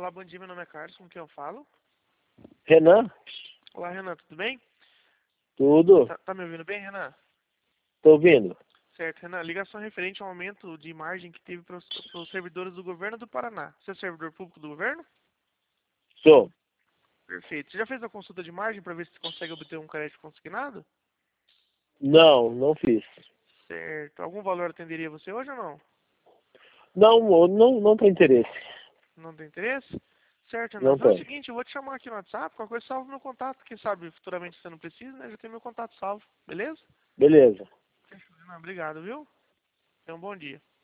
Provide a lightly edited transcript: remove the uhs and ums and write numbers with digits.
Olá, bom dia, meu nome é Carlos, com quem eu falo? Renan? Olá, Renan, tudo bem? Tudo? Tá me ouvindo bem, Renan? Tô ouvindo. Certo, Renan, ligação referente ao aumento de margem que teve para os servidores do governo do Paraná. Você é servidor público do governo? Sou. Perfeito. Você já fez a consulta de margem para ver se consegue obter um crédito consignado? Não, não fiz. Certo. Algum valor atenderia você hoje ou não? Não tem interesse. Não tem interesse? Certo, Renan. Não Então é o tem. seguinte, eu vou te chamar aqui no WhatsApp, qualquer coisa salva meu contato. Quem sabe futuramente você não precisa, né? Já tem meu contato salvo, beleza? Beleza. Fechou, Renan. Obrigado, viu? Tenha um bom dia.